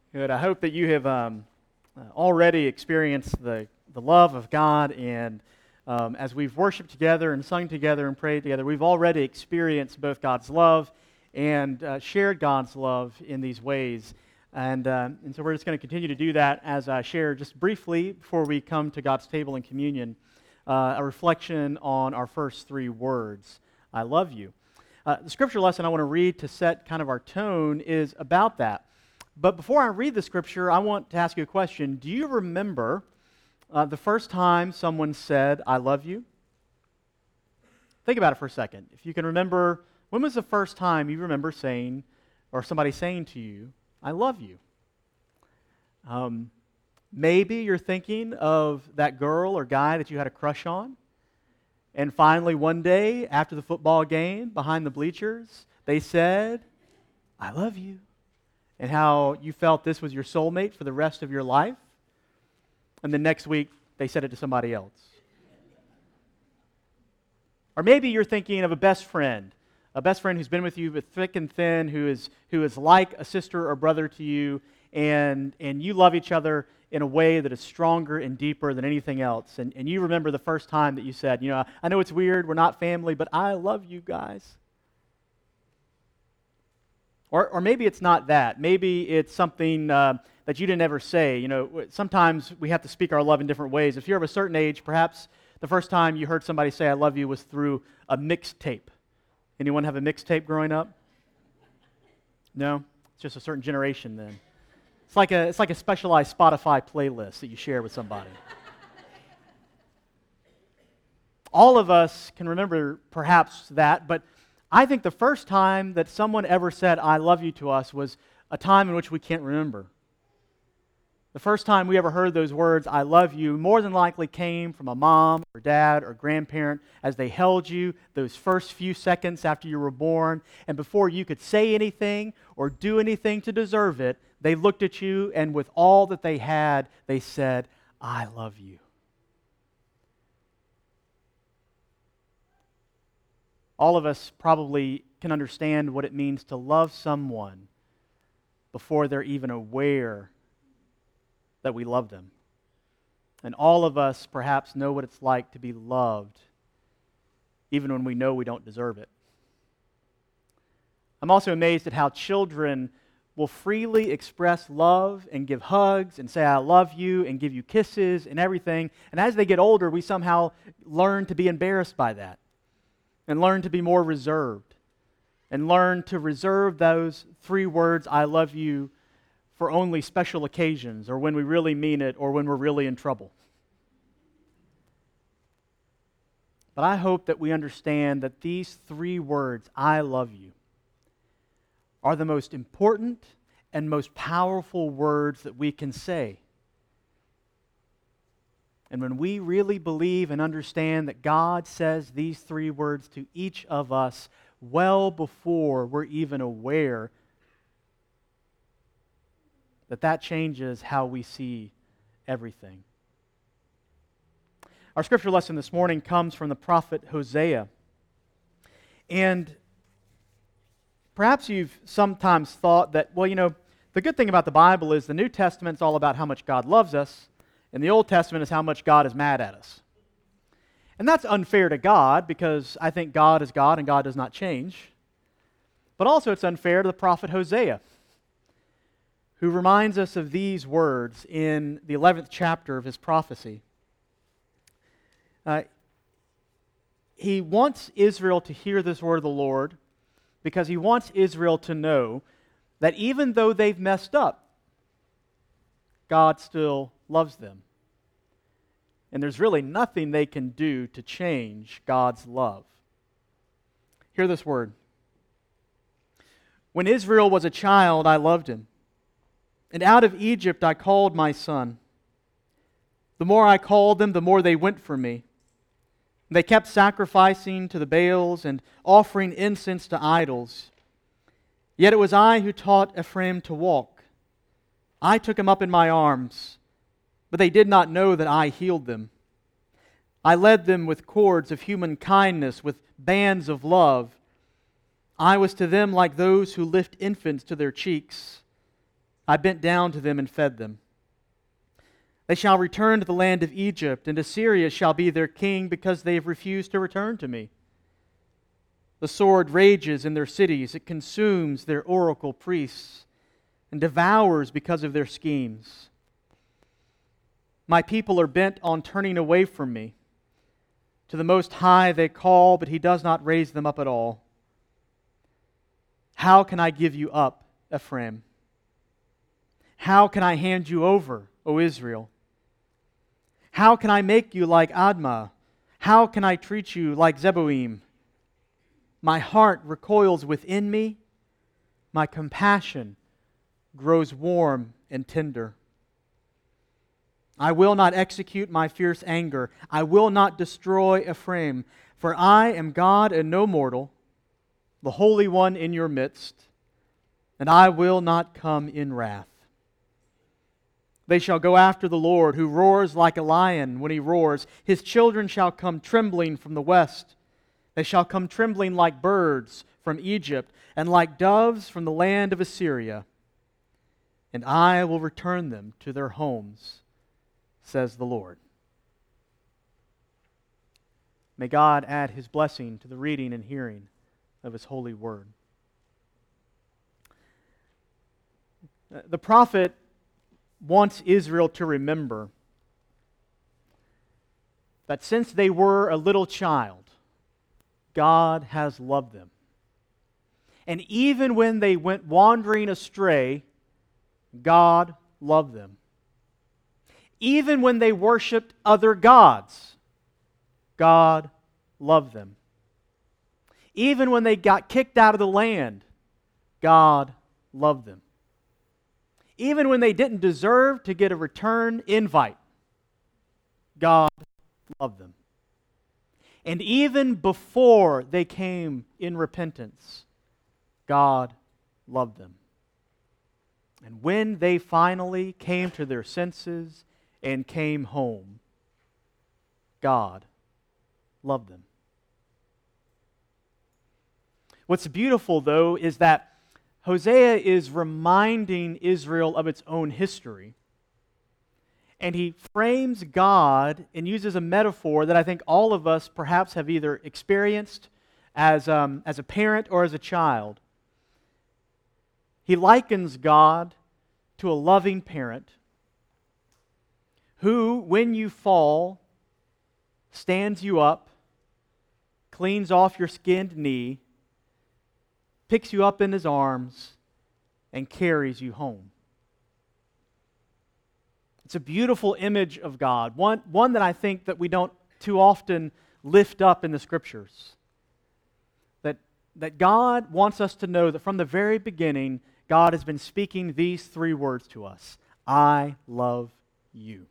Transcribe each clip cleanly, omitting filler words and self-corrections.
Good. I hope that you have already experienced the love of God, and as we've worshiped together and sung together and prayed together, we've already experienced both God's love and shared God's love in these ways. And so we're just going to continue to do that as I share just briefly before we come to God's table in communion, a reflection on our first three words, I love you. The scripture lesson I want to read to set kind of our tone is about that. But before I read the scripture, I want to ask you a question. Do you remember the first time someone said, I love you? Think about it for a second. If you can remember, when was the first time you remember saying, or somebody saying to you, I love you? Maybe you're thinking of that girl or guy that you had a crush on, and finally one day after the football game, behind the bleachers, they said, I love you. And how you felt this was your soulmate for the rest of your life. And then next week, they said it to somebody else. Or maybe you're thinking of a best friend who's been with you with thick and thin, who is like a sister or brother to you, and you love each other in a way that is stronger and deeper than anything else. And you remember the first time that you said, I know it's weird, we're not family, but I love you guys. Or maybe it's not that. Maybe it's something that you didn't ever say. Sometimes we have to speak our love in different ways. If you're of a certain age, perhaps the first time you heard somebody say I love you was through a mixtape. Anyone have a mixtape growing up? No? It's just a certain generation then. It's like a specialized Spotify playlist that you share with somebody. All of us can remember perhaps that, but I think the first time that someone ever said, I love you to us was a time in which we can't remember. The first time we ever heard those words, I love you, more than likely came from a mom or dad or grandparent as they held you those first few seconds after you were born, and before you could say anything or do anything to deserve it, they looked at you, and with all that they had, they said, I love you. All of us probably can understand what it means to love someone before they're even aware that we love them. And all of us perhaps know what it's like to be loved even when we know we don't deserve it. I'm also amazed at how children will freely express love and give hugs and say I love you and give you kisses and everything. And as they get older, we somehow learn to be embarrassed by that. And learn to be more reserved. And learn to reserve those three words, I love you, for only special occasions, or when we really mean it, or when we're really in trouble. But I hope that we understand that these three words, I love you, are the most important and most powerful words that we can say. And when we really believe and understand that God says these three words to each of us well before we're even aware, that changes how we see everything. Our scripture lesson this morning comes from the prophet Hosea. And perhaps you've sometimes thought that, the good thing about the Bible is the New Testament's all about how much God loves us, and the Old Testament is how much God is mad at us. And that's unfair to God, because I think God is God and God does not change. But also it's unfair to the prophet Hosea, who reminds us of these words in the 11th chapter of his prophecy. He wants Israel to hear this word of the Lord because he wants Israel to know that even though they've messed up, God still loves them. And there's really nothing they can do to change God's love. Hear this word. When Israel was a child, I loved him. And out of Egypt I called my son. The more I called them, the more they went from me. They kept sacrificing to the Baals and offering incense to idols. Yet it was I who taught Ephraim to walk. I took him up in my arms, but they did not know that I healed them. I led them with cords of human kindness, with bands of love. I was to them like those who lift infants to their cheeks. I bent down to them and fed them. They shall return to the land of Egypt, and Assyria shall be their king because they have refused to return to me. The sword rages in their cities. It consumes their oracle priests and devours because of their schemes. My people are bent on turning away from me. To the Most High they call, but He does not raise them up at all. How can I give you up, Ephraim? How can I hand you over, O Israel? How can I make you like Admah? How can I treat you like Zeboim? My heart recoils within me. My compassion grows warm and tender. I will not execute my fierce anger. I will not destroy Ephraim, for I am God and no mortal, the Holy One in your midst, and I will not come in wrath. They shall go after the Lord, who roars like a lion when He roars. His children shall come trembling from the west. They shall come trembling like birds from Egypt, and like doves from the land of Assyria. And I will return them to their homes, says the Lord. May God add His blessing to the reading and hearing of His holy word. The prophet wants Israel to remember that since they were a little child, God has loved them. And even when they went wandering astray, God loved them. Even when they worshiped other gods, God loved them. Even when they got kicked out of the land, God loved them. Even when they didn't deserve to get a return invite, God loved them. And even before they came in repentance, God loved them. And when they finally came to their senses and came home, God loved them. What's beautiful, though, is that Hosea is reminding Israel of its own history. And he frames God and uses a metaphor that I think all of us perhaps have either experienced as a parent or as a child. He likens God to a loving parent who, when you fall, stands you up, cleans off your skinned knee, picks you up in His arms, and carries you home. It's a beautiful image of God, one that I think that we don't too often lift up in the Scriptures. That God wants us to know that from the very beginning, God has been speaking these three words to us: I love you.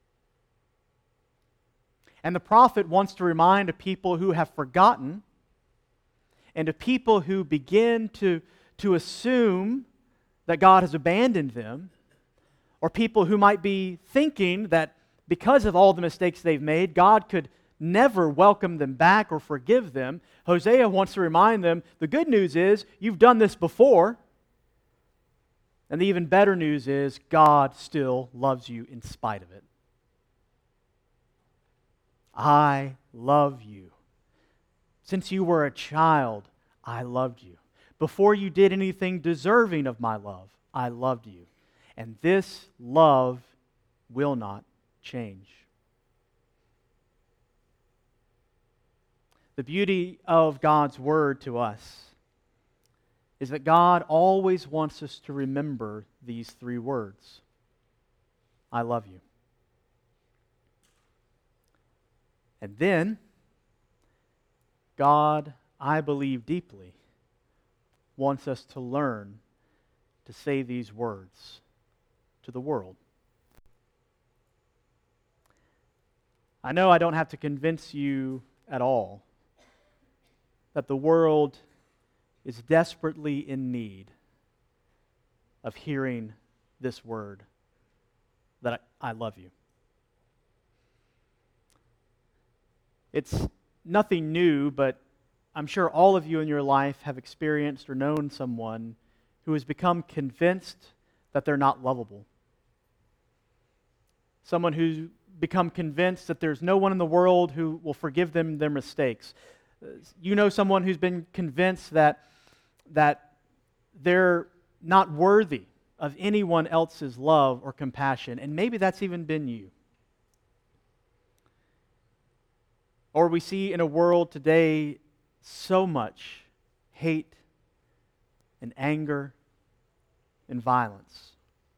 And the prophet wants to remind a people who have forgotten and to people who begin to assume that God has abandoned them, or people who might be thinking that because of all the mistakes they've made, God could never welcome them back or forgive them. Hosea wants to remind them, the good news is, you've done this before. And the even better news is, God still loves you in spite of it. I love you. Since you were a child, I loved you. Before you did anything deserving of my love, I loved you. And this love will not change. The beauty of God's word to us is that God always wants us to remember these three words: I love you. And then, God, I believe deeply, wants us to learn to say these words to the world. I know I don't have to convince you at all that the world is desperately in need of hearing this word, that I love you. It's nothing new, but I'm sure all of you in your life have experienced or known someone who has become convinced that they're not lovable. Someone who's become convinced that there's no one in the world who will forgive them their mistakes. You know someone who's been convinced that they're not worthy of anyone else's love or compassion, and maybe that's even been you. Or we see in a world today so much hate and anger and violence.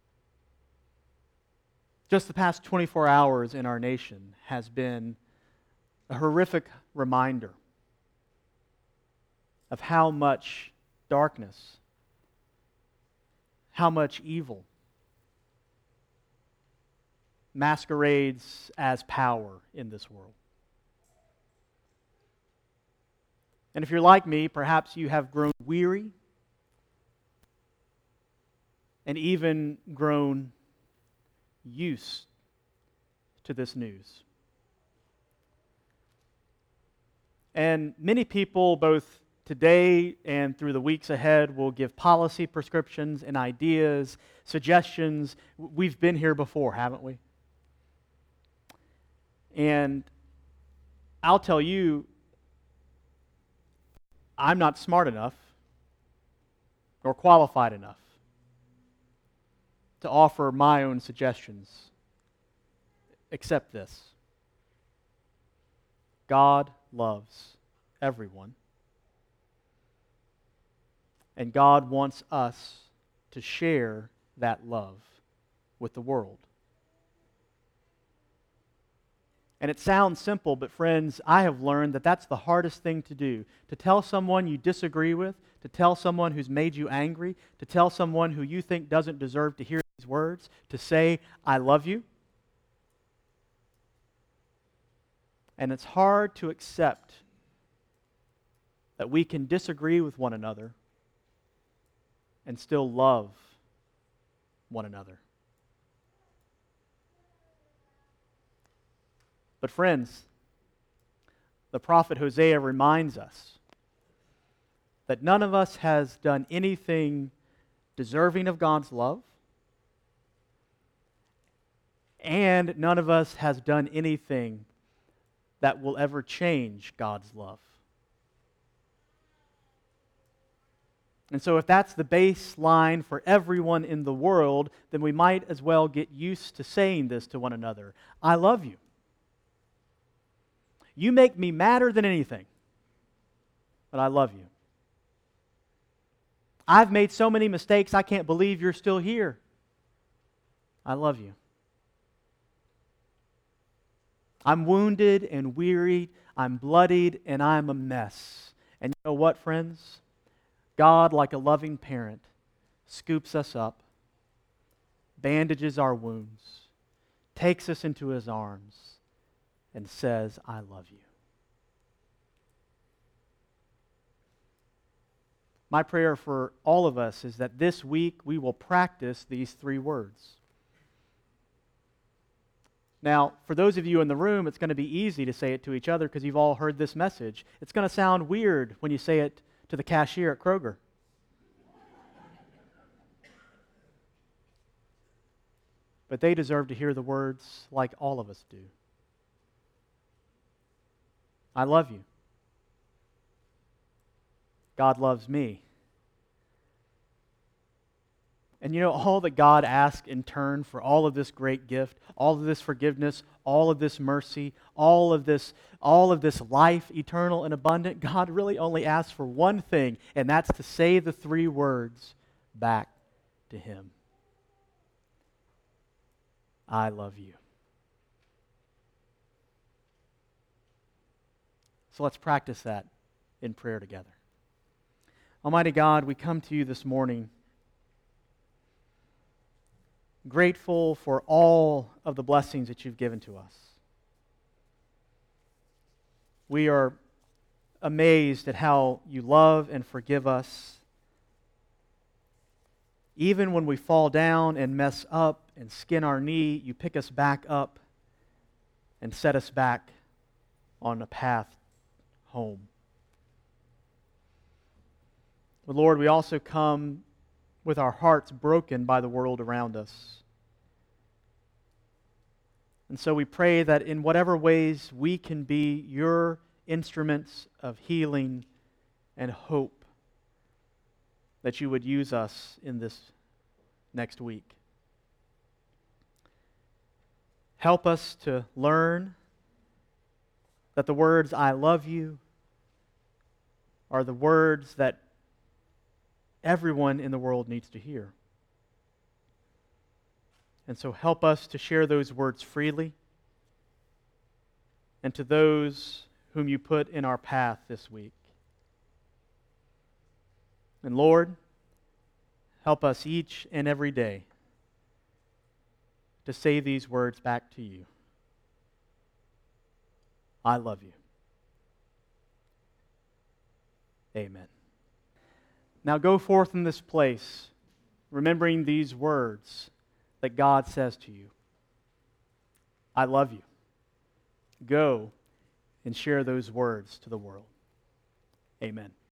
Just the past 24 hours in our nation has been a horrific reminder of how much darkness, how much evil masquerades as power in this world. And if you're like me, perhaps you have grown weary and even grown used to this news. And many people, both today and through the weeks ahead, will give policy prescriptions and ideas, suggestions. We've been here before, haven't we? And I'll tell you, I'm not smart enough or qualified enough to offer my own suggestions, except this: God loves everyone, and God wants us to share that love with the world. And it sounds simple, but friends, I have learned that that's the hardest thing to do. To tell someone you disagree with, to tell someone who's made you angry, to tell someone who you think doesn't deserve to hear these words, to say, I love you. And it's hard to accept that we can disagree with one another and still love one another. But friends, the prophet Hosea reminds us that none of us has done anything deserving of God's love, and none of us has done anything that will ever change God's love. And so if that's the baseline for everyone in the world, then we might as well get used to saying this to one another. I love you. You make me madder than anything, but I love you. I've made so many mistakes, I can't believe you're still here. I love you. I'm wounded and wearied, I'm bloodied, and I'm a mess. And you know what, friends? God, like a loving parent, scoops us up, bandages our wounds, takes us into His arms, and says, I love you. My prayer for all of us is that this week we will practice these 3 words. Now, for those of you in the room, it's going to be easy to say it to each other because you've all heard this message. It's going to sound weird when you say it to the cashier at Kroger. But they deserve to hear the words like all of us do. I love you. God loves me. And you know, all that God asks in turn for all of this great gift, all of this forgiveness, all of this mercy, all of this life, eternal and abundant, God really only asks for one thing, and that's to say the 3 words back to Him. I love you. So let's practice that in prayer together. Almighty God, we come to you this morning grateful for all of the blessings that you've given to us. We are amazed at how you love and forgive us. Even when we fall down and mess up and skin our knee, you pick us back up and set us back on a path home. But Lord, we also come with our hearts broken by the world around us. And so we pray that in whatever ways we can be your instruments of healing and hope, that you would use us in this next week. Help us to learn that the words, "I love you," are the words that everyone in the world needs to hear. And so help us to share those words freely and to those whom you put in our path this week. And Lord, help us each and every day to say these words back to you. I love you. Amen. Now go forth in this place, remembering these words that God says to you. I love you. Go and share those words to the world. Amen.